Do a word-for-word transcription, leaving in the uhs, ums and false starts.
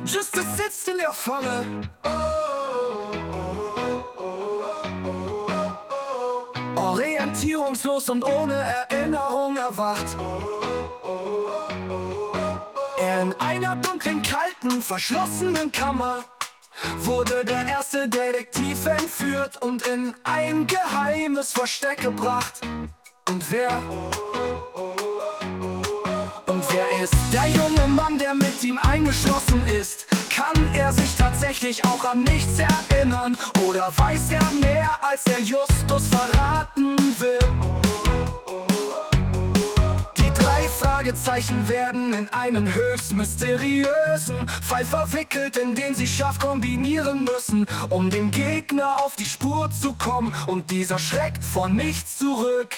Justus sitzt in der Falle. Orientierungslos und ohne Erinnerung erwacht. Er in einer dunklen, kalten, verschlossenen Kammer wurde der erste Detektiv entführt und in ein geheimes Versteck gebracht. Und wer? Und wer ist der junge Mann, der mit ihm eingeschlossen ist? Kann er sich tatsächlich auch an nichts erinnern? Oder weiß er mehr, als er Justus verraten will? Die drei Fragezeichen werden in einen höchst mysteriösen Fall verwickelt, in den sie scharf kombinieren müssen, um dem Gegner auf die Spur zu kommen. Und dieser schreckt vor nichts zurück.